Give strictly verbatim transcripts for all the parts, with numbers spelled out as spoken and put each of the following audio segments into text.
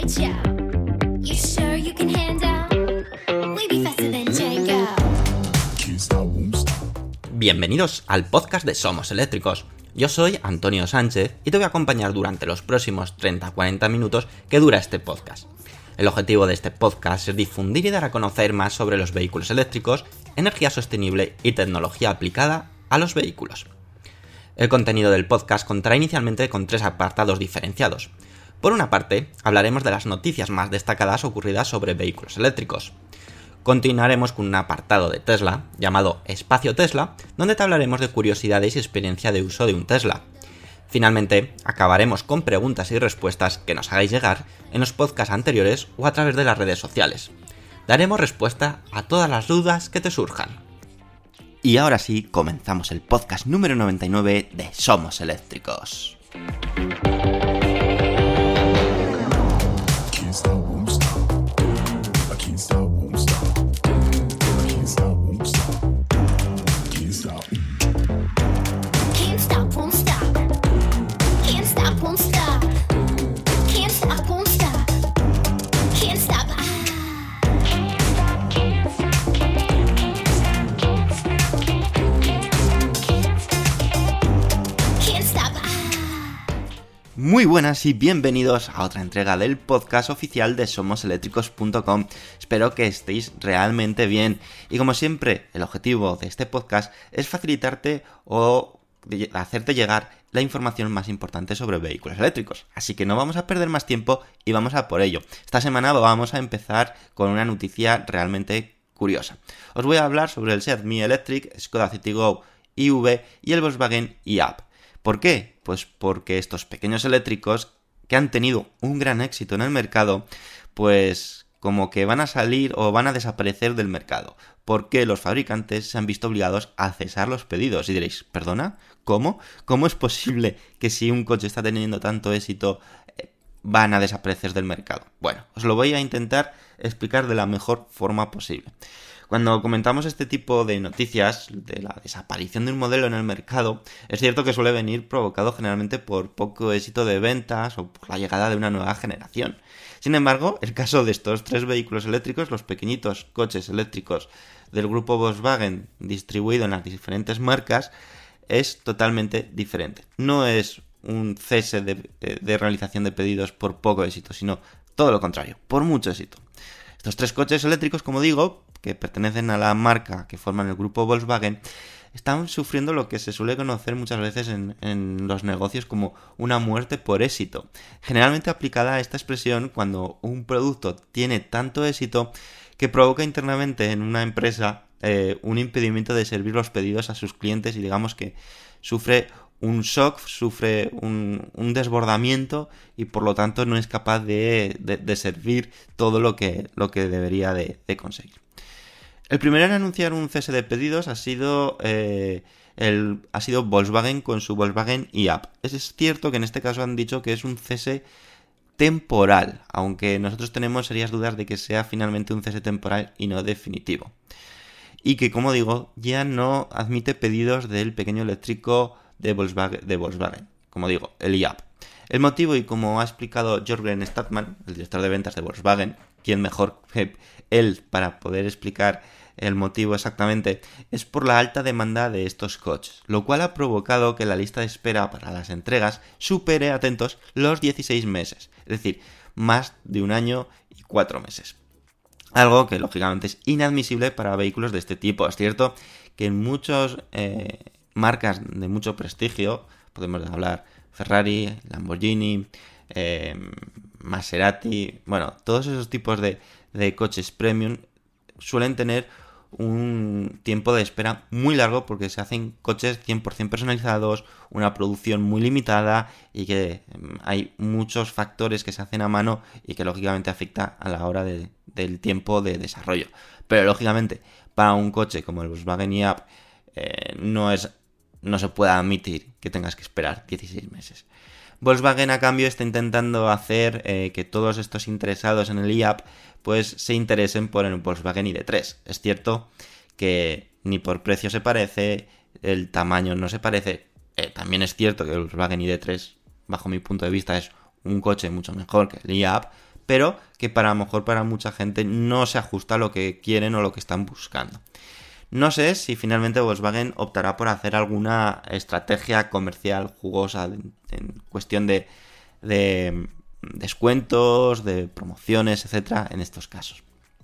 ya. You sure you can handle? We be faster than Django. Bienvenidos al podcast de Somos Eléctricos. Yo soy Antonio Sánchez y te voy a acompañar durante los próximos treinta a cuarenta minutos que dura este podcast. El objetivo de este podcast es difundir y dar a conocer más sobre los vehículos eléctricos, energía sostenible y tecnología aplicada a los vehículos. El contenido del podcast contará inicialmente con tres apartados diferenciados. Por una parte, hablaremos de las noticias más destacadas ocurridas sobre vehículos eléctricos. Continuaremos con un apartado de Tesla, llamado Espacio Tesla, donde te hablaremos de curiosidades y experiencia de uso de un Tesla. Finalmente, acabaremos con preguntas y respuestas que nos hagáis llegar en los podcasts anteriores o a través de las redes sociales. Daremos respuesta a todas las dudas que te surjan. Y ahora sí, comenzamos el podcast número noventa y nueve de Somos Eléctricos. Muy buenas y bienvenidos a otra entrega del podcast oficial de somos eléctricos punto com. Espero que estéis realmente bien. Y como siempre, el objetivo de este podcast es facilitarte o hacerte llegar la información más importante sobre vehículos eléctricos. Así que no vamos a perder más tiempo y vamos a por ello. Esta semana vamos a empezar con una noticia realmente curiosa. Os voy a hablar sobre el SEAT Mii Electric, Skoda Citigo I V y el Volkswagen i-up. ¿Por qué? Pues porque estos pequeños eléctricos que han tenido un gran éxito en el mercado, pues como que van a salir o van a desaparecer del mercado, porque los fabricantes se han visto obligados a cesar los pedidos. Y diréis, ¿perdona? ¿Cómo? ¿Cómo es posible que si un coche está teniendo tanto éxito eh, van a desaparecer del mercado? Bueno, os lo voy a intentar explicar de la mejor forma posible. Cuando comentamos este tipo de noticias de la desaparición de un modelo en el mercado, es cierto que suele venir provocado generalmente por poco éxito de ventas o por la llegada de una nueva generación. Sin embargo, el caso de estos tres vehículos eléctricos, los pequeñitos coches eléctricos del grupo Volkswagen distribuido en las diferentes marcas, es totalmente diferente. No es un cese de, de realización de pedidos por poco éxito, sino todo lo contrario, por mucho éxito. Estos tres coches eléctricos, como digo, que pertenecen a la marca que forman el grupo Volkswagen, están sufriendo lo que se suele conocer muchas veces en, en los negocios como una muerte por éxito. Generalmente aplicada a esta expresión cuando un producto tiene tanto éxito que provoca internamente en una empresa eh, un impedimento de servir los pedidos a sus clientes y digamos que sufre un shock, sufre un, un desbordamiento y por lo tanto no es capaz de, de, de servir todo lo que, lo que debería de, de conseguir. El primero en anunciar un cese de pedidos ha sido, eh, el, ha sido Volkswagen con su Volkswagen i-up. Es cierto que en este caso han dicho que es un cese temporal, aunque nosotros tenemos serias dudas de que sea finalmente un cese temporal y no definitivo. Y que, como digo, ya no admite pedidos del pequeño eléctrico de Volkswagen, de Volkswagen como digo, el i-up. El motivo, y como ha explicado Jörgen Statman, el director de ventas de Volkswagen, quien mejor que él para poder explicar el motivo exactamente, es por la alta demanda de estos coches, lo cual ha provocado que la lista de espera para las entregas supere, atentos, los dieciséis meses, es decir, más de un año y cuatro meses. Algo que lógicamente es inadmisible para vehículos de este tipo. Es cierto que en muchas eh, marcas de mucho prestigio, podemos hablar Ferrari, Lamborghini, eh, Maserati, bueno, todos esos tipos de, de coches premium suelen tener un tiempo de espera muy largo porque se hacen coches cien por ciento personalizados, una producción muy limitada y que hay muchos factores que se hacen a mano y que lógicamente afecta a la hora de, del tiempo de desarrollo. Pero lógicamente para un coche como el Volkswagen i-up eh, no es no se puede admitir que tengas que esperar dieciséis meses. Volkswagen a cambio está intentando hacer eh, que todos estos interesados en el i-up pues se interesen por el Volkswagen i D tres. Es cierto que ni por precio se parece, el tamaño no se parece. Eh, también es cierto que el Volkswagen i D tres, bajo mi punto de vista, es un coche mucho mejor que el i-up, pero que para a lo mejor para mucha gente no se ajusta a lo que quieren o lo que están buscando. No sé si finalmente Volkswagen optará por hacer alguna estrategia comercial jugosa en, en cuestión de, de descuentos, de promociones, etcétera, en estos casos.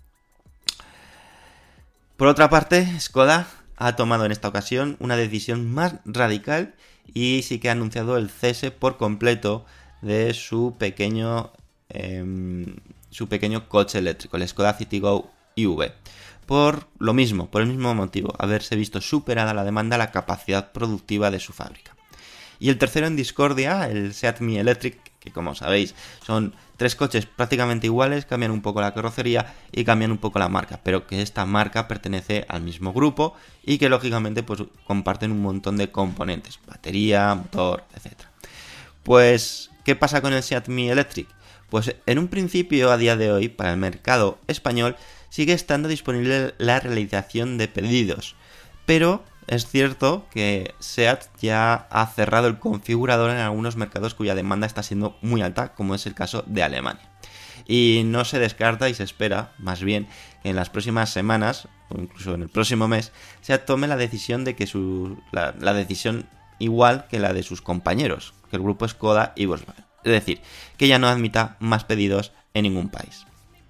Por otra parte, Skoda ha tomado en esta ocasión una decisión más radical y sí que ha anunciado el cese por completo de su pequeño eh, su pequeño coche eléctrico, el Skoda Citigo I V. Por lo mismo, por el mismo motivo, haberse visto superada la demanda, la capacidad productiva de su fábrica. Y el tercero en discordia, el Seat Mii Electric, que como sabéis son tres coches prácticamente iguales, cambian un poco la carrocería y cambian un poco la marca, pero que esta marca pertenece al mismo grupo y que lógicamente pues comparten un montón de componentes, batería, motor, etcétera. Pues, ¿qué pasa con el Seat Mii Electric? Pues en un principio, a día de hoy, para el mercado español, sigue estando disponible la realización de pedidos, pero es cierto que Seat ya ha cerrado el configurador en algunos mercados cuya demanda está siendo muy alta, como es el caso de Alemania. Y no se descarta y se espera, más bien, que en las próximas semanas, o incluso en el próximo mes, Seat tome la decisión de que su, la, la decisión igual que la de sus compañeros, que el grupo Skoda y Volkswagen. Es decir, que ya no admita más pedidos en ningún país.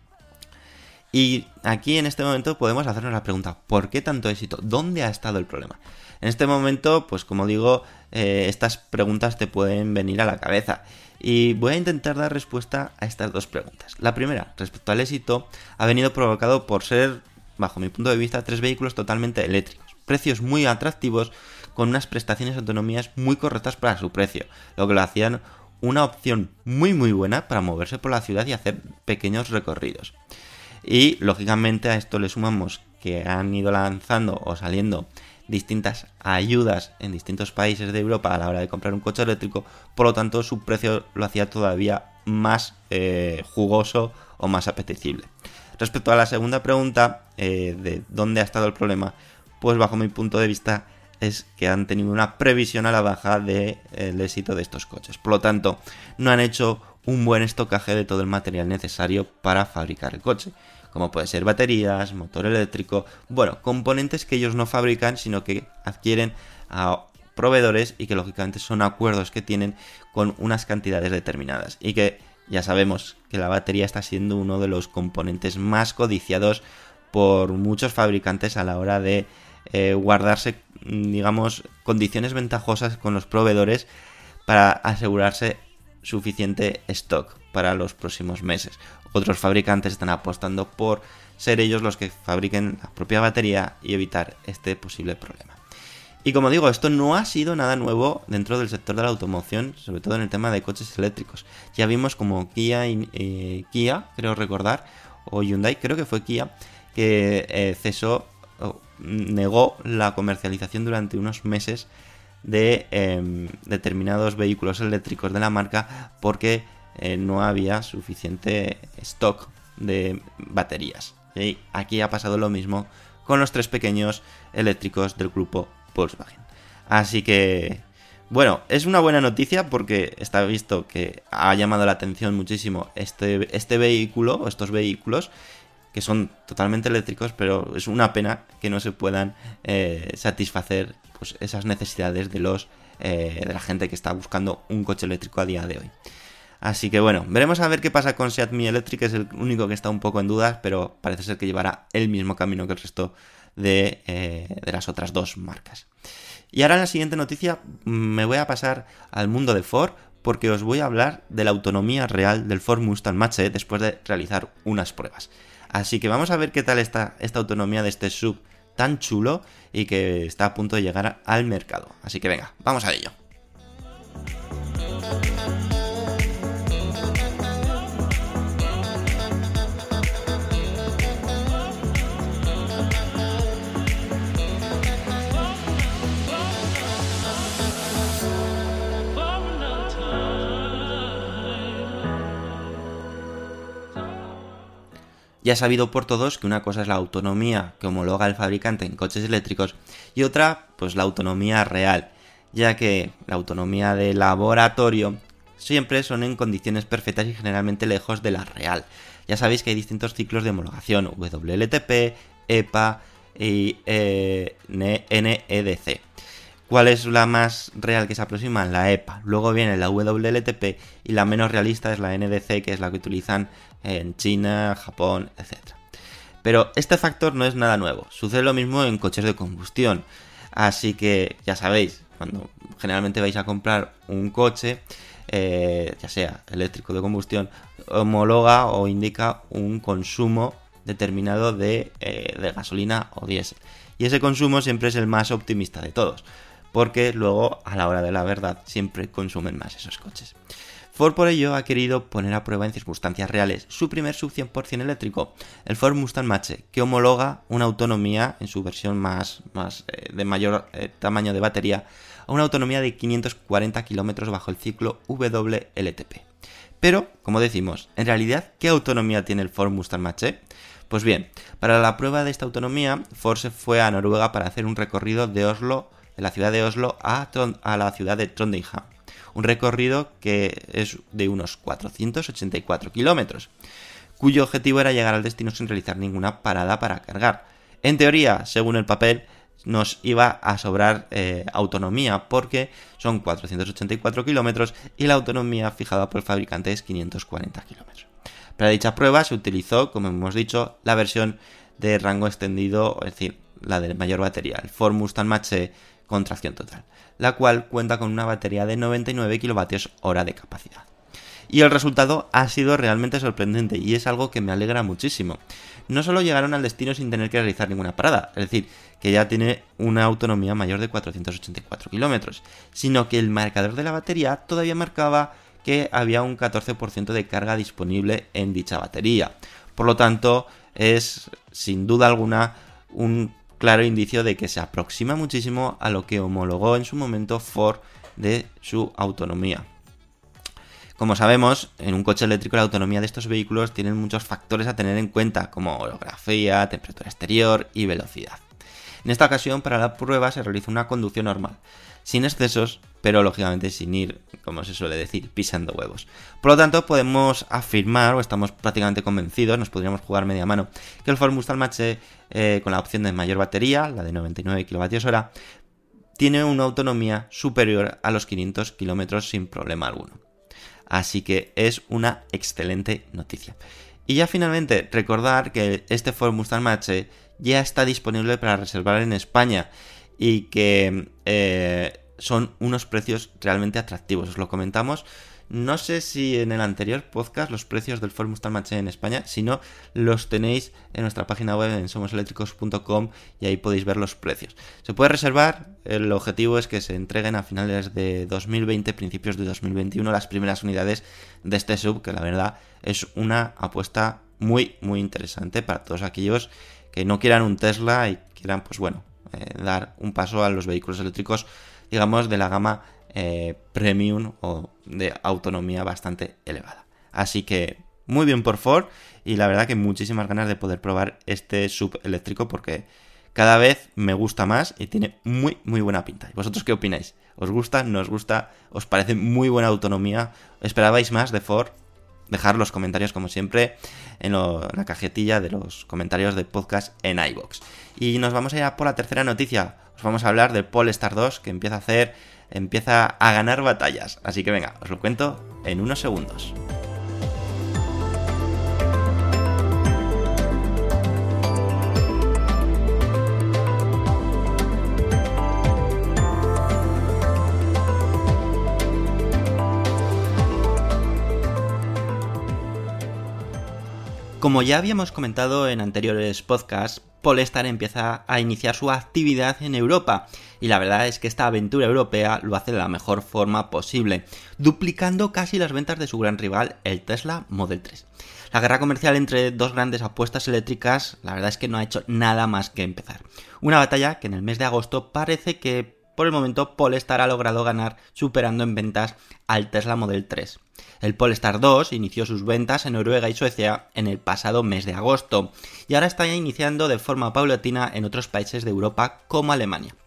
Y aquí en este momento podemos hacernos la pregunta, ¿por qué tanto éxito? ¿Dónde ha estado el problema? En este momento, pues como digo, eh, estas preguntas te pueden venir a la cabeza. Y voy a intentar dar respuesta a estas dos preguntas. La primera, respecto al éxito, ha venido provocado por ser, bajo mi punto de vista, tres vehículos totalmente eléctricos. Precios muy atractivos, con unas prestaciones y autonomías muy correctas para su precio, lo que lo hacían una opción muy muy buena para moverse por la ciudad y hacer pequeños recorridos. Y lógicamente a esto le sumamos que han ido lanzando o saliendo distintas ayudas en distintos países de Europa a la hora de comprar un coche eléctrico, por lo tanto su precio lo hacía todavía más eh, jugoso o más apetecible. Respecto a la segunda pregunta, eh, de dónde ha estado el problema, pues bajo mi punto de vista es que han tenido una previsión a la baja del de, éxito de estos coches. Por lo tanto, no han hecho un buen estocaje de todo el material necesario para fabricar el coche, como puede ser baterías, motor eléctrico, bueno, componentes que ellos no fabrican, sino que adquieren a proveedores y que lógicamente son acuerdos que tienen con unas cantidades determinadas. Y que ya sabemos que la batería está siendo uno de los componentes más codiciados por muchos fabricantes a la hora de eh, guardarse, digamos, condiciones ventajosas con los proveedores para asegurarse suficiente stock para los próximos meses. Otros fabricantes están apostando por ser ellos los que fabriquen la propia batería y evitar este posible problema. Y como digo, esto no ha sido nada nuevo dentro del sector de la automoción, sobre todo en el tema de coches eléctricos. Ya vimos como Kia, eh, Kia creo recordar, o Hyundai, creo que fue Kia, que eh, cesó, oh, negó la comercialización durante unos meses de eh, determinados vehículos eléctricos de la marca porque eh, no había suficiente stock de baterías. Y aquí ha pasado lo mismo con los tres pequeños eléctricos del grupo Volkswagen. Así que, bueno, es una buena noticia porque está visto que ha llamado la atención muchísimo este, este vehículo o estos vehículos que son totalmente eléctricos, pero es una pena que no se puedan eh, satisfacer pues, esas necesidades de los eh, de la gente que está buscando un coche eléctrico a día de hoy. Así que bueno, veremos a ver qué pasa con Seat Mii Electric, que es el único que está un poco en dudas, pero parece ser que llevará el mismo camino que el resto de, eh, de las otras dos marcas. Y ahora en la siguiente noticia me voy a pasar al mundo de Ford, porque os voy a hablar de la autonomía real del Ford Mustang Mach-E después de realizar unas pruebas. Así que vamos a ver qué tal está esta autonomía de este S U V tan chulo y que está a punto de llegar al mercado. Así que venga, vamos a ello. Ya sabido por todos que una cosa es la autonomía que homologa el fabricante en coches eléctricos y otra, pues la autonomía real, ya que la autonomía de laboratorio siempre son en condiciones perfectas y generalmente lejos de la real. Ya sabéis que hay distintos ciclos de homologación, W L T P, E P A y eh, N E D C. ¿Cuál es la más real que se aproxima? La E P A. Luego viene la W L T P y la menos realista es la N D C, que es la que utilizan en China, Japón, etcétera. Pero este factor no es nada nuevo. Sucede lo mismo en coches de combustión. Así que ya sabéis, cuando generalmente vais a comprar un coche, eh, ya sea eléctrico de combustión, homologa o indica un consumo determinado de, eh, de gasolina o diésel. Y ese consumo siempre es el más optimista de todos, porque luego a la hora de la verdad siempre consumen más esos coches. Ford por ello ha querido poner a prueba en circunstancias reales su primer sub cien por ciento eléctrico, el Ford Mustang Mach-E, que homologa una autonomía en su versión más, más eh, de mayor eh, tamaño de batería a una autonomía de quinientos cuarenta kilómetros bajo el ciclo W L T P. Pero, como decimos, en realidad, ¿qué autonomía tiene el Ford Mustang Mach-E? Pues bien, para la prueba de esta autonomía, Ford se fue a Noruega para hacer un recorrido de Oslo, de la ciudad de Oslo a, Trond- a la ciudad de Trondheim. Un recorrido que es de unos cuatrocientos ochenta y cuatro kilómetros, cuyo objetivo era llegar al destino sin realizar ninguna parada para cargar. En teoría, según el papel, nos iba a sobrar eh, autonomía, porque son cuatrocientos ochenta y cuatro kilómetros y la autonomía fijada por el fabricante es quinientos cuarenta kilómetros. Para dicha prueba se utilizó, como hemos dicho, la versión de rango extendido, es decir, la de mayor batería, el Ford Mustang Mach-E con tracción total, la cual cuenta con una batería de noventa y nueve kilovatios hora de capacidad. Y el resultado ha sido realmente sorprendente y es algo que me alegra muchísimo. No solo llegaron al destino sin tener que realizar ninguna parada, es decir, que ya tiene una autonomía mayor de cuatrocientos ochenta y cuatro kilómetros, sino que el marcador de la batería todavía marcaba que había un catorce por ciento de carga disponible en dicha batería. Por lo tanto, es sin duda alguna un claro indicio de que se aproxima muchísimo a lo que homologó en su momento Ford de su autonomía. Como sabemos, en un coche eléctrico la autonomía de estos vehículos tiene muchos factores a tener en cuenta, como orografía, temperatura exterior y velocidad. En esta ocasión, para la prueba se realizó una conducción normal, sin excesos, pero lógicamente sin ir, como se suele decir, pisando huevos. Por lo tanto, podemos afirmar, o estamos prácticamente convencidos, nos podríamos jugar media mano, que el Ford Mustang Mach-E, eh, con la opción de mayor batería, la de noventa y nueve kilovatios hora, tiene una autonomía superior a los quinientos kilómetros sin problema alguno. Así que es una excelente noticia. Y ya finalmente, recordar que este Ford Mustang Mach-E ya está disponible para reservar en España y que eh, son unos precios realmente atractivos. Os lo comentamos, no sé si en el anterior podcast, los precios del Ford Mustang Mach-E en España, si no, los tenéis en nuestra página web en somos eléctricos punto com y ahí podéis ver los precios. Se puede reservar, el objetivo es que se entreguen a finales de dos mil veinte, principios de dos mil veintiuno, las primeras unidades de este sub, que la verdad es una apuesta muy, muy interesante para todos aquellos que no quieran un Tesla y quieran, pues bueno, eh, dar un paso a los vehículos eléctricos, digamos, de la gama eh, premium o de autonomía bastante elevada. Así que muy bien por Ford y la verdad que muchísimas ganas de poder probar este sub eléctrico porque cada vez me gusta más y tiene muy, muy buena pinta. ¿Y vosotros qué opináis? ¿Os gusta? ¿No os gusta? ¿Os parece muy buena autonomía? ¿Esperabais más de Ford? Dejar los comentarios, como siempre, en, lo, en la cajetilla de los comentarios del podcast en iVoox. Y nos vamos a ir a por la tercera noticia. Os vamos a hablar del Polestar dos, que empieza a hacer, empieza a ganar batallas. Así que venga, os lo cuento en unos segundos. Como ya habíamos comentado en anteriores podcasts, Polestar empieza a iniciar su actividad en Europa y la verdad es que esta aventura europea lo hace de la mejor forma posible, duplicando casi las ventas de su gran rival, el Tesla Model tres. La guerra comercial entre dos grandes apuestas eléctricas, la verdad es que no ha hecho nada más que empezar. Una batalla que en el mes de agosto parece que por el momento Polestar ha logrado ganar, superando en ventas al Tesla Model tres. El Polestar dos inició sus ventas en Noruega y Suecia en el pasado mes de agosto y ahora está iniciando de forma paulatina en otros países de Europa como Alemania.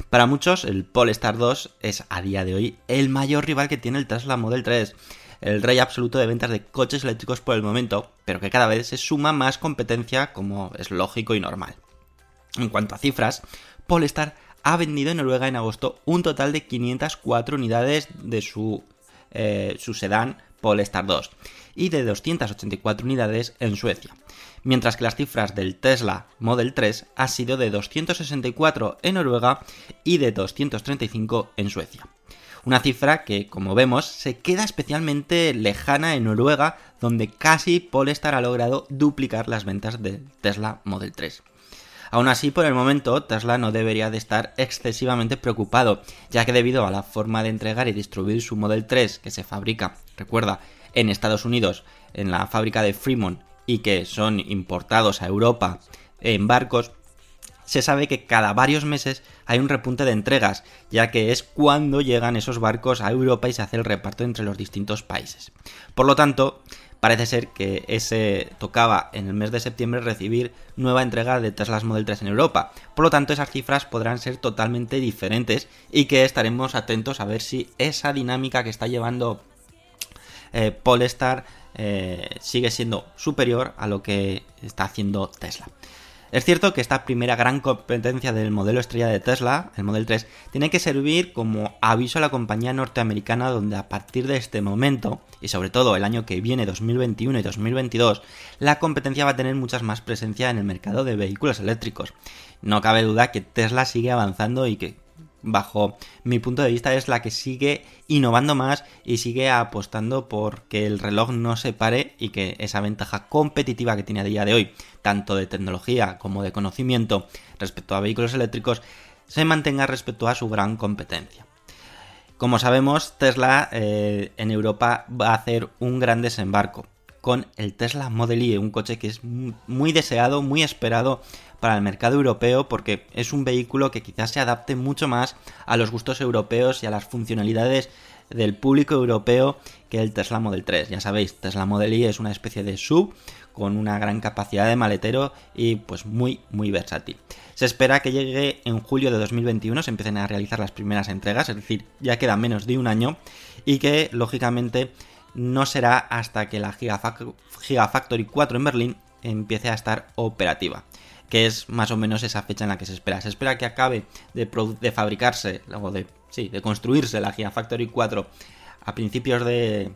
Para muchos, el Polestar dos es a día de hoy el mayor rival que tiene el Tesla Model tres, el rey absoluto de ventas de coches eléctricos por el momento, pero que cada vez se suma más competencia, como es lógico y normal. En cuanto a cifras, Polestar ha vendido en Noruega en agosto un total de quinientas cuatro unidades de su, eh, su sedán Polestar dos y de doscientas ochenta y cuatro unidades en Suecia, mientras que las cifras del Tesla Model tres han sido de doscientos sesenta y cuatro en Noruega y de doscientos treinta y cinco en Suecia. Una cifra que, como vemos, se queda especialmente lejana en Noruega, donde casi Polestar ha logrado duplicar las ventas del Tesla Model tres. Aún así, por el momento, Tesla no debería de estar excesivamente preocupado, ya que debido a la forma de entregar y distribuir su Model tres, que se fabrica, recuerda, en Estados Unidos, en la fábrica de Fremont, y que son importados a Europa en barcos, se sabe que cada varios meses hay un repunte de entregas, ya que es cuando llegan esos barcos a Europa y se hace el reparto entre los distintos países. Por lo tanto, parece ser que ese tocaba en el mes de septiembre recibir nueva entrega de Tesla Model tres en Europa. Por lo tanto, esas cifras podrán ser totalmente diferentes y que estaremos atentos a ver si esa dinámica que está llevando eh, Polestar eh, sigue siendo superior a lo que está haciendo Tesla. Es cierto que esta primera gran competencia del modelo estrella de Tesla, el Model tres, tiene que servir como aviso a la compañía norteamericana, donde a partir de este momento, y sobre todo el año que viene, dos mil veintiuno y dos mil veintidós, la competencia va a tener muchas más presencia en el mercado de vehículos eléctricos. No cabe duda que Tesla sigue avanzando y que, bajo mi punto de vista, es la que sigue innovando más y sigue apostando por que el reloj no se pare y que esa ventaja competitiva que tiene a día de hoy, tanto de tecnología como de conocimiento respecto a vehículos eléctricos, se mantenga respecto a su gran competencia. Como sabemos, Tesla eh, en Europa va a hacer un gran desembarco con el Tesla Model Y, un coche que es muy deseado, muy esperado para el mercado europeo, porque es un vehículo que quizás se adapte mucho más a los gustos europeos y a las funcionalidades del público europeo que el Tesla Model tres. Ya sabéis, Tesla Model Y es una especie de sub con una gran capacidad de maletero y pues muy muy versátil. Se espera que llegue en julio de dos mil veintiuno, se empiecen a realizar las primeras entregas, es decir, ya queda menos de un año, y que lógicamente no será hasta que la Gigafactory cuatro en Berlín empiece a estar operativa, que es más o menos esa fecha en la que se espera. Se espera que acabe de, de fabricarse, o de, sí, de construirse la Gigafactory cuatro a principios de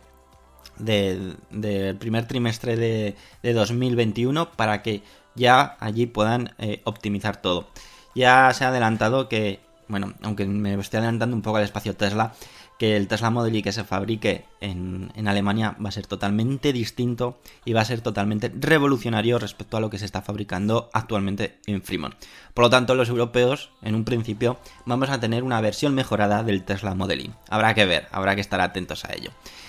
del de primer trimestre de, de dos mil veintiuno, para que ya allí puedan eh, optimizar todo. Ya se ha adelantado que, bueno, aunque me estoy adelantando un poco al espacio Tesla, que el Tesla Model Y que se fabrique en, en Alemania va a ser totalmente distinto y va a ser totalmente revolucionario respecto a lo que se está fabricando actualmente en Fremont. Por lo tanto, los europeos, en un principio, vamos a tener una versión mejorada del Tesla Model Y. Habrá que ver, habrá que estar atentos a ello.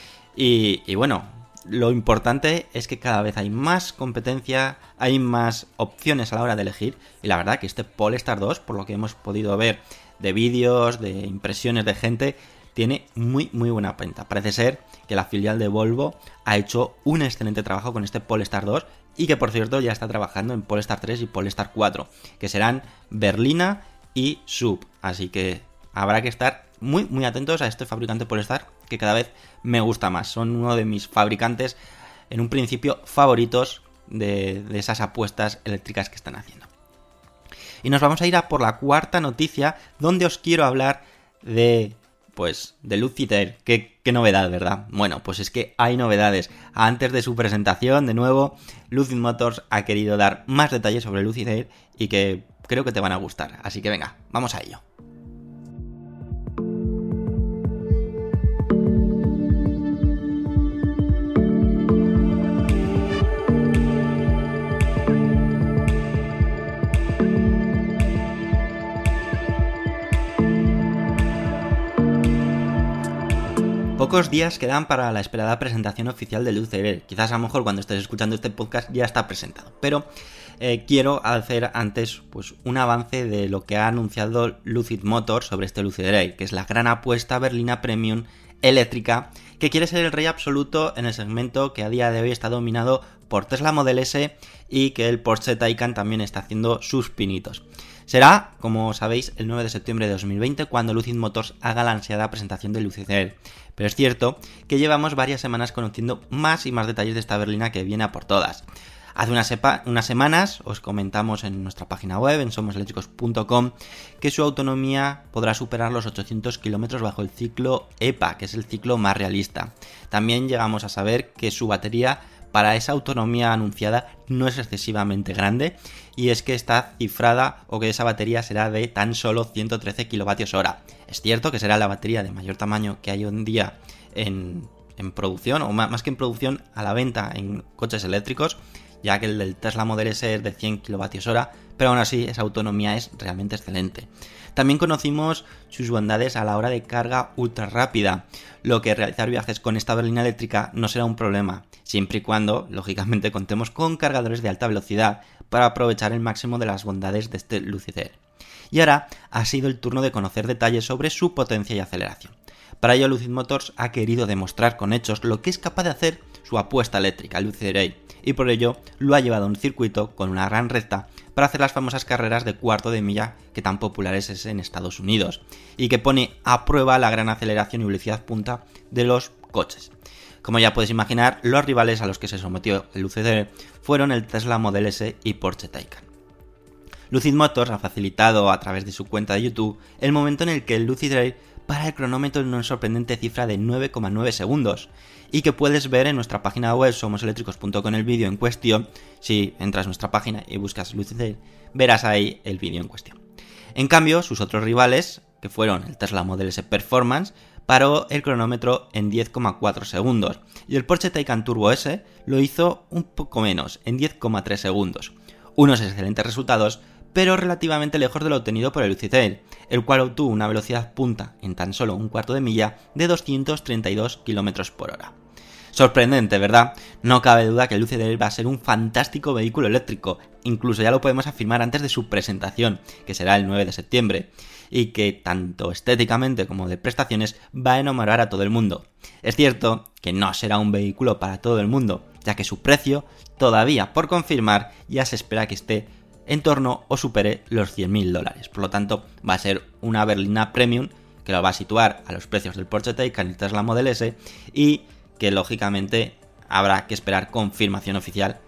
Y, y bueno, lo importante es que cada vez hay más competencia, hay más opciones a la hora de elegir, y la verdad que este Polestar dos, por lo que hemos podido ver de vídeos, de impresiones de gente, tiene muy muy buena pinta. Parece ser que la filial de Volvo ha hecho un excelente trabajo con este Polestar dos y que, por cierto, ya está trabajando en Polestar tres y Polestar cuatro, que serán berlina y sub. Así que habrá que estar muy muy atentos a este fabricante Polestar, que cada vez me gusta más. Son uno de mis fabricantes, en un principio, favoritos de, de esas apuestas eléctricas que están haciendo. Y nos vamos a ir a por la cuarta noticia, donde os quiero hablar de... Pues de Lucid Air. ¿Qué, qué novedad, ¿verdad? Bueno, pues es que hay novedades. Antes de su presentación, de nuevo, Lucid Motors ha querido dar más detalles sobre Lucid Air y que creo que te van a gustar. Así que venga, vamos a ello. Pocos días quedan para la esperada presentación oficial de Lucid Air. Quizás a lo mejor cuando estés escuchando este podcast ya está presentado, pero eh, quiero hacer antes pues un avance de lo que ha anunciado Lucid Motors sobre este Lucid Air, que es la gran apuesta berlina premium eléctrica que quiere ser el rey absoluto en el segmento que a día de hoy está dominado por Tesla Model S y que el Porsche Taycan también está haciendo sus pinitos. Será, como sabéis, el nueve de septiembre de dos mil veinte cuando Lucid Motors haga la ansiada presentación del Lucid Air, pero es cierto que llevamos varias semanas conociendo más y más detalles de esta berlina que viene a por todas. Hace unas, sepa- unas semanas os comentamos en nuestra página web, en somos eléctricos punto com, que su autonomía podrá superar los ochocientos kilómetros bajo el ciclo E P A, que es el ciclo más realista. También llegamos a saber que su batería para esa autonomía anunciada no es excesivamente grande, y es que está cifrada o que esa batería será de tan solo ciento trece kilovatios hora. Es cierto que será la batería de mayor tamaño que hay hoy en día en, en producción, o más que en producción, a la venta en coches eléctricos, ya que el del Tesla Model S es de cien kilovatios hora, pero aún así esa autonomía es realmente excelente. También conocimos sus bondades a la hora de carga ultra rápida, lo que realizar viajes con esta berlina eléctrica no será un problema, siempre y cuando, lógicamente, contemos con cargadores de alta velocidad para aprovechar el máximo de las bondades de este Lucid Air. Y ahora ha sido el turno de conocer detalles sobre su potencia y aceleración. Para ello, Lucid Motors ha querido demostrar con hechos lo que es capaz de hacer su apuesta eléctrica, Lucid Air, y por ello lo ha llevado a un circuito con una gran recta para hacer las famosas carreras de cuarto de milla que tan populares es en Estados Unidos, y que pone a prueba la gran aceleración y velocidad punta de los coches. Como ya podéis imaginar, los rivales a los que se sometió el Lucid Air fueron el Tesla Model S y Porsche Taycan. Lucid Motors ha facilitado a través de su cuenta de YouTube el momento en el que el Lucid Air para el cronómetro en una sorprendente cifra de nueve coma nueve segundos, y que puedes ver en nuestra página web somos eléctricos punto com en el vídeo en cuestión. Si entras a nuestra página y buscas Lucid Air, verás ahí el vídeo en cuestión. En cambio, sus otros rivales, que fueron el Tesla Model S Performance, paró el cronómetro en diez coma cuatro segundos, y el Porsche Taycan Turbo S lo hizo un poco menos, en diez coma tres segundos. Unos excelentes resultados, pero relativamente lejos de lo obtenido por el Lucid Air, el cual obtuvo una velocidad punta en tan solo un cuarto de milla de doscientos treinta y dos kilómetros por hora. Sorprendente, ¿verdad? No cabe duda que el Lucid Air va a ser un fantástico vehículo eléctrico, incluso ya lo podemos afirmar antes de su presentación, que será el nueve de septiembre, y que tanto estéticamente como de prestaciones va a enamorar a todo el mundo. Es cierto que no será un vehículo para todo el mundo, ya que su precio, todavía por confirmar, ya se espera que esté en torno o supere los cien mil dólares. Por lo tanto, va a ser una berlina premium que lo va a situar a los precios del Porsche Taycan y Tesla Model S, y que lógicamente habrá que esperar confirmación oficial,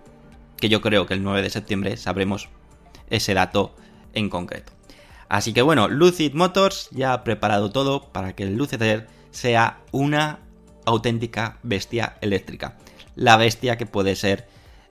que yo creo que el nueve de septiembre sabremos ese dato en concreto. Así que bueno, Lucid Motors ya ha preparado todo para que el Lucid Air sea una auténtica bestia eléctrica. La bestia que puede ser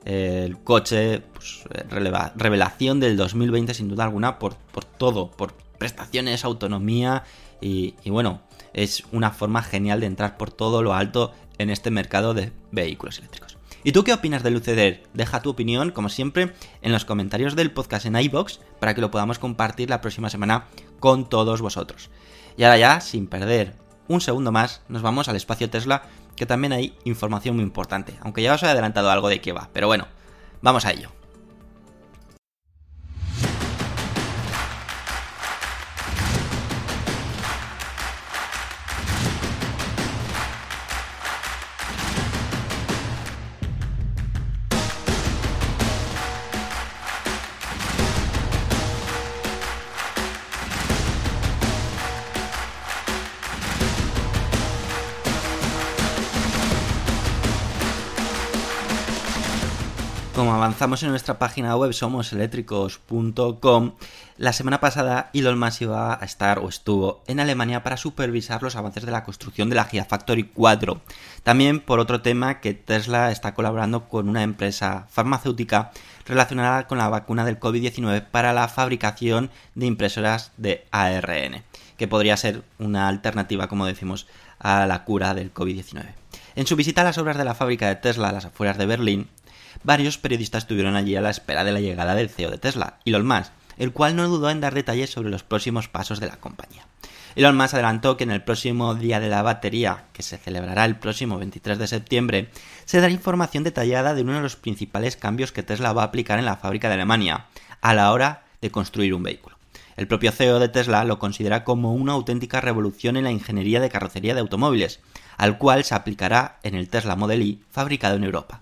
el coche, pues, releva, revelación del dos mil veinte sin duda alguna por, por todo, por prestaciones, autonomía y, y bueno, es una forma genial de entrar por todo lo alto en este mercado de vehículos eléctricos. ¿Y tú qué opinas del Lucid Air? Deja tu opinión, como siempre, en los comentarios del podcast en iVoox para que lo podamos compartir la próxima semana con todos vosotros. Y ahora ya, sin perder un segundo más, nos vamos al espacio Tesla, que también hay información muy importante, aunque ya os he adelantado algo de qué va, pero bueno, vamos a ello. Como avanzamos en nuestra página web somos eléctricos punto com, la semana pasada Elon Musk iba a estar o estuvo en Alemania para supervisar los avances de la construcción de la Gigafactory cuatro. También por otro tema, que Tesla está colaborando con una empresa farmacéutica relacionada con la vacuna del covid diecinueve para la fabricación de impresoras de A R N, que podría ser una alternativa, como decimos, a la cura del covid diecinueve. En su visita a las obras de la fábrica de Tesla a las afueras de Berlín, varios periodistas estuvieron allí a la espera de la llegada del C E O de Tesla, Elon Musk, el cual no dudó en dar detalles sobre los próximos pasos de la compañía. Elon Musk adelantó que en el próximo Día de la Batería, que se celebrará el próximo veintitrés de septiembre, se dará información detallada de uno de los principales cambios que Tesla va a aplicar en la fábrica de Alemania a la hora de construir un vehículo. El propio C E O de Tesla lo considera como una auténtica revolución en la ingeniería de carrocería de automóviles, al cual se aplicará en el Tesla Model Y fabricado en Europa.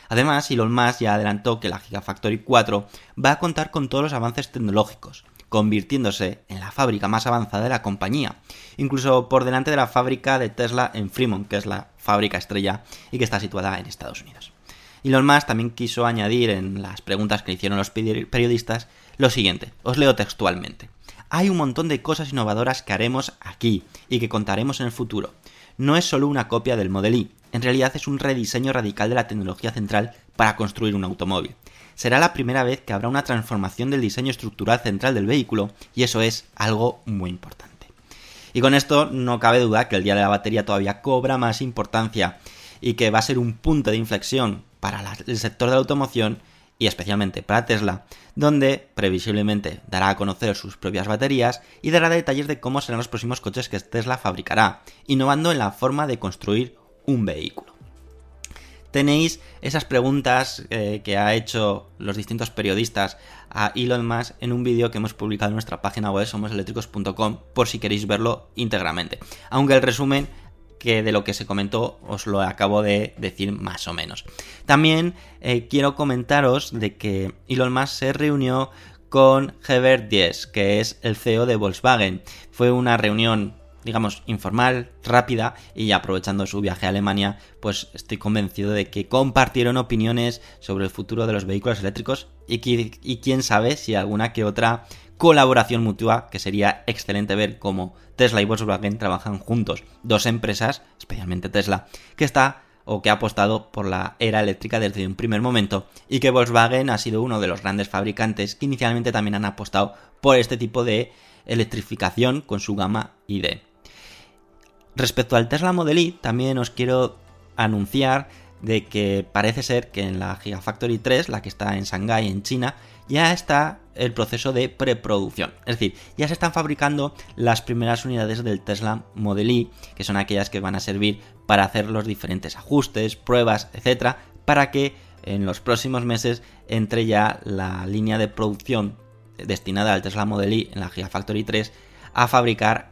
Además, Elon Musk ya adelantó que la Gigafactory cuatro va a contar con todos los avances tecnológicos, convirtiéndose en la fábrica más avanzada de la compañía, incluso por delante de la fábrica de Tesla en Fremont, que es la fábrica estrella y que está situada en Estados Unidos. Elon Musk también quiso añadir en las preguntas que le hicieron los periodistas lo siguiente, os leo textualmente. Hay un montón de cosas innovadoras que haremos aquí y que contaremos en el futuro. No es solo una copia del Model Y, en realidad es un rediseño radical de la tecnología central para construir un automóvil. Será la primera vez que habrá una transformación del diseño estructural central del vehículo y eso es algo muy importante. Y con esto no cabe duda que el día de la batería todavía cobra más importancia y que va a ser un punto de inflexión para la, el sector de la automoción y especialmente para Tesla, donde previsiblemente dará a conocer sus propias baterías y dará detalles de cómo serán los próximos coches que Tesla fabricará, innovando en la forma de construir un vehículo. Tenéis esas preguntas eh, que ha hecho los distintos periodistas a Elon Musk en un vídeo que hemos publicado en nuestra página web somos eléctricos punto com por si queréis verlo íntegramente. Aunque el resumen que de lo que se comentó os lo acabo de decir más o menos. También eh, quiero comentaros de que Elon Musk se reunió con Herbert Diess, que es el C E O de Volkswagen. Fue una reunión, digamos, informal, rápida, y aprovechando su viaje a Alemania, pues estoy convencido de que compartieron opiniones sobre el futuro de los vehículos eléctricos y, que, y quién sabe si alguna que otra colaboración mutua, que sería excelente ver cómo Tesla y Volkswagen trabajan juntos, dos empresas, especialmente Tesla, que está o que ha apostado por la era eléctrica desde un primer momento y que Volkswagen ha sido uno de los grandes fabricantes que inicialmente también han apostado por este tipo de electrificación con su gama I D. Respecto al Tesla Model Y, también os quiero anunciar de que parece ser que en la Gigafactory tres, la que está en Shanghái, en China, ya está el proceso de preproducción. Es decir, ya se están fabricando las primeras unidades del Tesla Model Y, que son aquellas que van a servir para hacer los diferentes ajustes, pruebas, etcétera, para que en los próximos meses entre ya la línea de producción destinada al Tesla Model Y en la Gigafactory tres a fabricar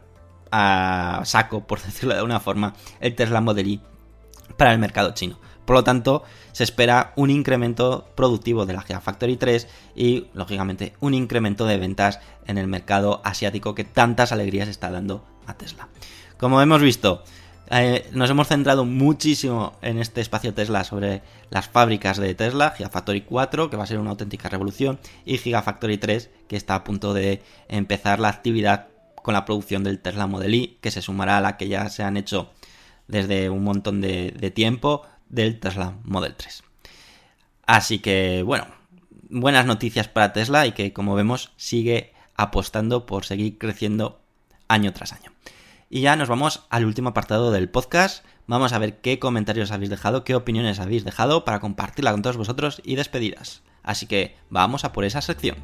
a saco, por decirlo de alguna forma, el Tesla Model Y para el mercado chino. Por lo tanto, se espera un incremento productivo de la Gigafactory tres y, lógicamente, un incremento de ventas en el mercado asiático que tantas alegrías está dando a Tesla. Como hemos visto, eh, nos hemos centrado muchísimo en este espacio Tesla sobre las fábricas de Tesla, Gigafactory cuatro, que va a ser una auténtica revolución, y Gigafactory tres, que está a punto de empezar la actividad con la producción del Tesla Model Y, que se sumará a la que ya se han hecho desde un montón de, de tiempo del Tesla Model tres. Así que, bueno, buenas noticias para Tesla y que, como vemos, sigue apostando por seguir creciendo año tras año. Y ya nos vamos al último apartado del podcast. Vamos a ver qué comentarios habéis dejado, qué opiniones habéis dejado para compartirla con todos vosotros y despedidas. Así que vamos a por esa sección.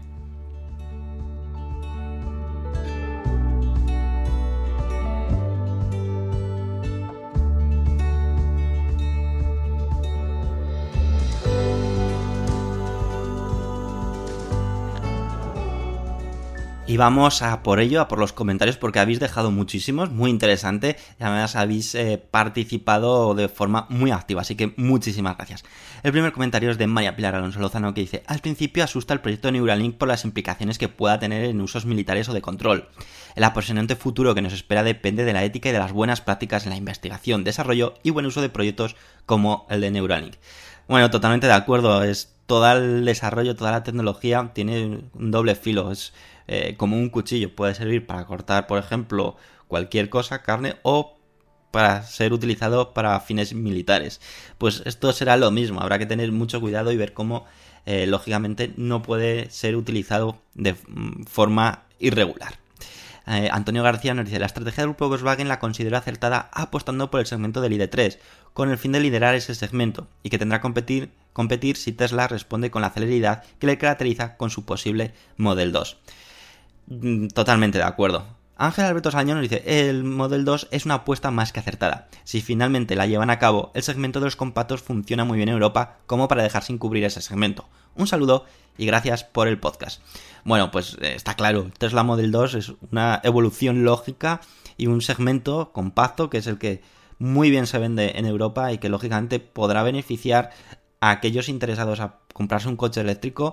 Y vamos a por ello, a por los comentarios, porque habéis dejado muchísimos, muy interesante, y además habéis eh, participado de forma muy activa, así que muchísimas gracias. El primer comentario es de María Pilar Alonso Lozano, que dice: al principio asusta el proyecto Neuralink por las implicaciones que pueda tener en usos militares o de control. El apasionante futuro que nos espera depende de la ética y de las buenas prácticas en la investigación, desarrollo y buen uso de proyectos como el de Neuralink. Bueno, totalmente de acuerdo, es todo el desarrollo, toda la tecnología tiene un doble filo, es eh, como un cuchillo, puede servir para cortar, por ejemplo, cualquier cosa, carne, o para ser utilizado para fines militares. Pues esto será lo mismo, habrá que tener mucho cuidado y ver cómo, eh, lógicamente, no puede ser utilizado de forma irregular. Eh, Antonio García nos dice: la estrategia del grupo Volkswagen la considero acertada apostando por el segmento del I D tres, con el fin de liderar ese segmento, y que tendrá que competir, competir si Tesla responde con la celeridad que le caracteriza con su posible Model dos. Totalmente de acuerdo. Ángel Alberto Salañón nos dice: el Model dos es una apuesta más que acertada. Si finalmente la llevan a cabo, el segmento de los compactos funciona muy bien en Europa como para dejar sin cubrir ese segmento. Un saludo y gracias por el podcast. Bueno, pues eh, está claro, Tesla Model dos es una evolución lógica y un segmento compacto que es el que muy bien se vende en Europa y que lógicamente podrá beneficiar a aquellos interesados a comprarse un coche eléctrico,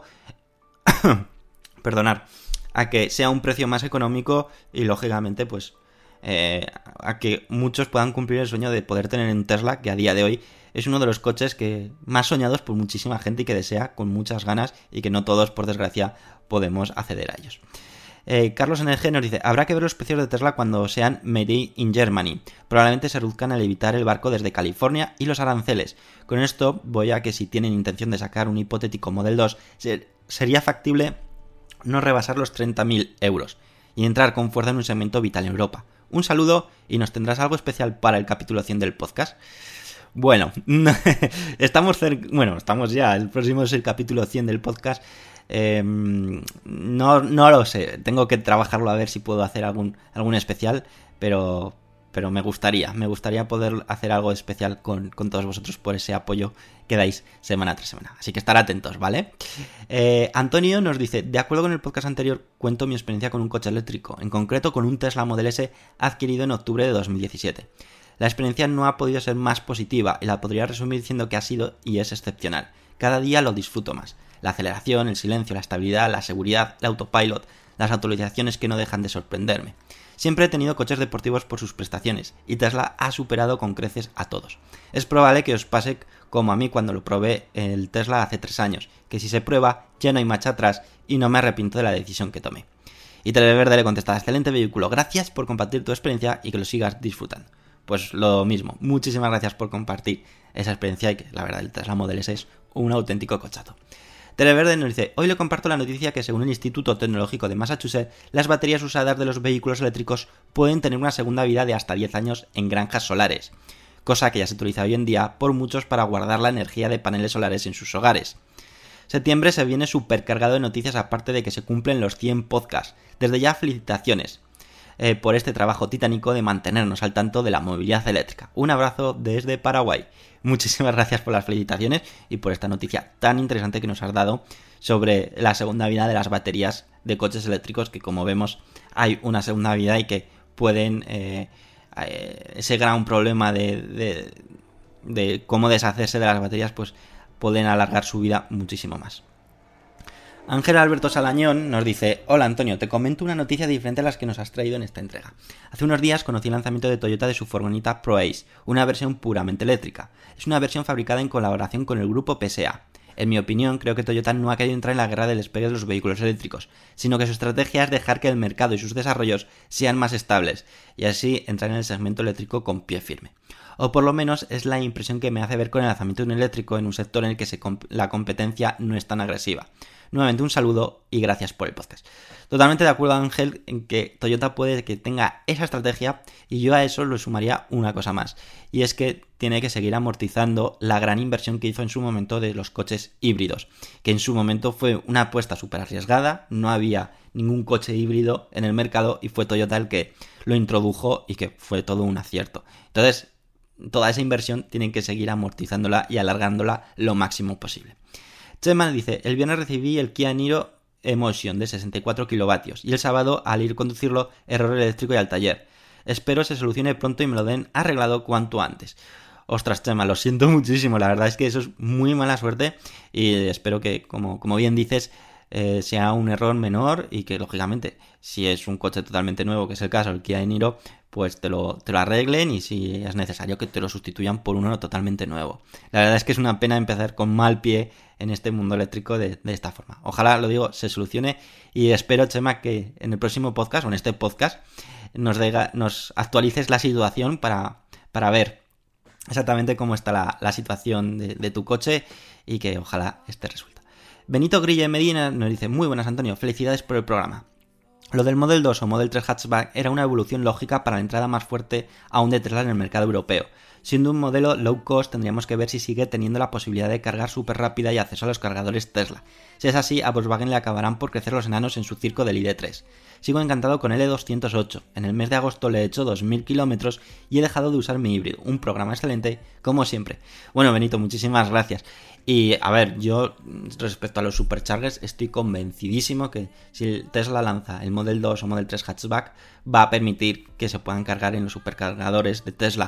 perdonar, a que sea un precio más económico y lógicamente pues eh, a que muchos puedan cumplir el sueño de poder tener un Tesla, que a día de hoy es uno de los coches que más soñados por muchísima gente y que desea con muchas ganas y que no todos, por desgracia, podemos acceder a ellos. Eh, Carlos N G nos dice, habrá que ver los precios de Tesla cuando sean made in Germany. Probablemente se reduzcan al evitar el barco desde California y los aranceles. Con esto voy a que si tienen intención de sacar un hipotético Model dos, ser, sería factible no rebasar los treinta mil euros y entrar con fuerza en un segmento vital en Europa. Un saludo y nos tendrás algo especial para el capítulo cien del podcast. Bueno, estamos cerca, bueno, estamos ya, el próximo es el capítulo cien del podcast. Eh, no, no lo sé, tengo que trabajarlo a ver si puedo hacer algún, algún especial, pero, pero me gustaría, me gustaría poder hacer algo especial con, con todos vosotros por ese apoyo que dais semana tras semana. Así que estar atentos, ¿vale? Eh, Antonio nos dice, de acuerdo con el podcast anterior, cuento mi experiencia con un coche eléctrico, en concreto con un Tesla Model S adquirido en octubre de dos mil diecisiete. La experiencia no ha podido ser más positiva y la podría resumir diciendo que ha sido y es excepcional. Cada día lo disfruto más. La aceleración, el silencio, la estabilidad, la seguridad, el autopilot, las actualizaciones que no dejan de sorprenderme. Siempre he tenido coches deportivos por sus prestaciones y Tesla ha superado con creces a todos. Es probable que os pase como a mí cuando lo probé el Tesla hace tres años, que si se prueba ya no hay marcha atrás y no me arrepiento de la decisión que tomé. Y Televerde le contesta, excelente vehículo, gracias por compartir tu experiencia y que lo sigas disfrutando. Pues lo mismo, muchísimas gracias por compartir esa experiencia y que la verdad el Tesla Model S es un auténtico cochazo. Televerde nos dice, hoy le comparto la noticia que según el Instituto Tecnológico de Massachusetts, las baterías usadas de los vehículos eléctricos pueden tener una segunda vida de hasta diez años en granjas solares, cosa que ya se utiliza hoy en día por muchos para guardar la energía de paneles solares en sus hogares. Septiembre se viene súper cargado de noticias aparte de que se cumplen los cien podcasts. Desde ya felicitaciones eh, por este trabajo titánico de mantenernos al tanto de la movilidad eléctrica. Un abrazo desde Paraguay. Muchísimas gracias por las felicitaciones y por esta noticia tan interesante que nos has dado sobre la segunda vida de las baterías de coches eléctricos, que como vemos hay una segunda vida y que pueden, eh, eh, ese gran problema de, de, de cómo deshacerse de las baterías, pues pueden alargar su vida muchísimo más. Ángel Alberto Salañón nos dice, hola Antonio, te comento una noticia diferente a las que nos has traído en esta entrega. Hace unos días conocí el lanzamiento de Toyota de su furgoneta ProAce, una versión puramente eléctrica. Es una versión fabricada en colaboración con el grupo P S A. En mi opinión, creo que Toyota no ha querido entrar en la guerra del despegue de los vehículos eléctricos, sino que su estrategia es dejar que el mercado y sus desarrollos sean más estables, y así entrar en el segmento eléctrico con pie firme. O por lo menos es la impresión que me hace ver con el lanzamiento de un eléctrico en un sector en el que se comp- la competencia no es tan agresiva. Nuevamente un saludo y gracias por el podcast. Totalmente de acuerdo, Ángel, en que Toyota puede que tenga esa estrategia y yo a eso le sumaría una cosa más. Y es que tiene que seguir amortizando la gran inversión que hizo en su momento de los coches híbridos. Que en su momento fue una apuesta súper arriesgada, no había ningún coche híbrido en el mercado y fue Toyota el que lo introdujo y que fue todo un acierto. Entonces, toda esa inversión tienen que seguir amortizándola y alargándola lo máximo posible. Chema dice, el viernes recibí el Kia Niro Emotion de sesenta y cuatro kilovatios y el sábado al ir a conducirlo error eléctrico y al taller. Espero se solucione pronto y me lo den arreglado cuanto antes. Ostras, Chema, lo siento muchísimo, la verdad es que eso es muy mala suerte y espero que, como, como bien dices, eh, sea un error menor y que, lógicamente, si es un coche totalmente nuevo, que es el caso del Kia Niro, pues te lo, te lo arreglen y si es necesario que te lo sustituyan por uno totalmente nuevo. La verdad es que es una pena empezar con mal pie en este mundo eléctrico de, de esta forma. Ojalá, lo digo, se solucione y espero, Chema, que en el próximo podcast o en este podcast nos, diga, nos actualices la situación para, para ver exactamente cómo está la, la situación de, de tu coche y que ojalá esté resuelta. Benito Grille Medina nos dice, muy buenas Antonio, felicidades por el programa. Lo del Model dos o Model tres Hatchback era una evolución lógica para la entrada más fuerte aún de Tesla en el mercado europeo. Siendo un modelo low cost, tendríamos que ver si sigue teniendo la posibilidad de cargar súper rápida y acceso a los cargadores Tesla. Si es así, a Volkswagen le acabarán por crecer los enanos en su circo del I D tres. Sigo encantado con el E doscientos ocho. En el mes de agosto le he hecho dos mil kilómetros y he dejado de usar mi híbrido. Un programa excelente, como siempre. Bueno, Benito, muchísimas gracias. Y a ver, yo respecto a los superchargers estoy convencidísimo que si Tesla lanza el Model dos o Model tres Hatchback va a permitir que se puedan cargar en los supercargadores de Tesla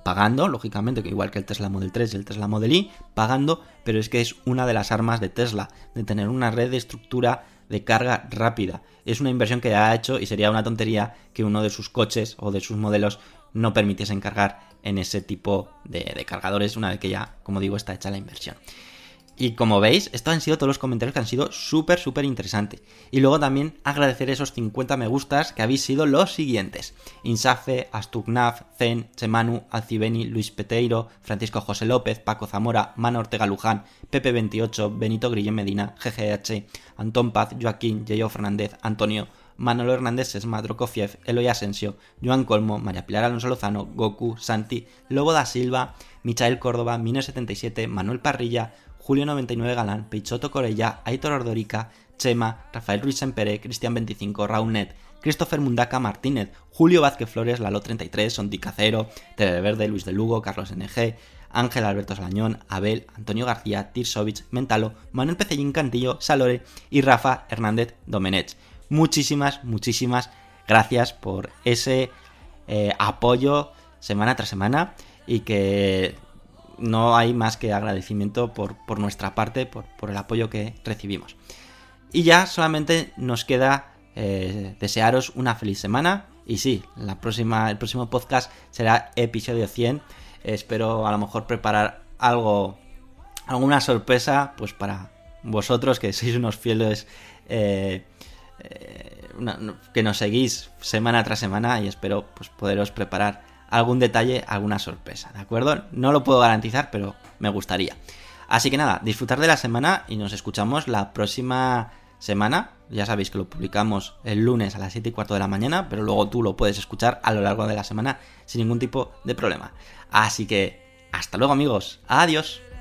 pagando, lógicamente, que igual que el Tesla Model tres y el Tesla Model Y, pagando, pero es que es una de las armas de Tesla, de tener una red de estructura de carga rápida. Es una inversión que ya ha hecho y sería una tontería que uno de sus coches o de sus modelos no permitiesen cargar en ese tipo de, de cargadores una vez que ya, como digo, está hecha la inversión. Y como veis, estos han sido todos los comentarios que han sido súper, súper interesantes. Y luego también agradecer esos cincuenta me gustas que habéis sido los siguientes: Insafe, Astugnaf, Zen, Chemanu, Alcibeni, Luis Peteiro, Francisco José López, Paco Zamora, Mano Ortega Luján, Pepe veintiocho, Benito Grillén Medina, G G H, Antón Paz, Joaquín, Yeyo Fernández, Antonio, Manolo Hernández Sesma, Drokofiev, Eloy Asensio, Joan Colmo, María Pilar Alonso Lozano, Goku, Santi, Lobo da Silva, Michael Córdoba, Mino setenta y siete, Manuel Parrilla, Julio noventa y nueve Galán, Peixoto Corella, Aitor Ordorica, Chema, Rafael Ruiz Sempere, Cristian veinticinco, Raunet, Christopher Mundaca Martínez, Julio Vázquez Flores, Lalo treinta y tres, Sonti Cacero, Televerde, Luis de Lugo, Carlos N G, Ángel Alberto Salañón, Abel, Antonio García, Tirsovich, Mentalo, Manuel Pecellín Cantillo, Salore y Rafa Hernández Domenech. Muchísimas, muchísimas gracias por ese eh, apoyo semana tras semana, y que no hay más que agradecimiento por, por nuestra parte, por, por el apoyo que recibimos. Y ya solamente nos queda eh, desearos una feliz semana. Y sí, la próxima, el próximo podcast será episodio cien. Eh, espero a lo mejor preparar algo, alguna sorpresa, pues para vosotros que sois unos fieles eh, eh, una, que nos seguís semana tras semana, y espero pues poderos preparar algún detalle, alguna sorpresa, ¿de acuerdo? No lo puedo garantizar, pero me gustaría. Así que nada, disfrutar de la semana y nos escuchamos la próxima semana. Ya sabéis que lo publicamos el lunes a las siete y cuarto de la mañana, pero luego tú lo puedes escuchar a lo largo de la semana sin ningún tipo de problema. Así que hasta luego, amigos. Adiós.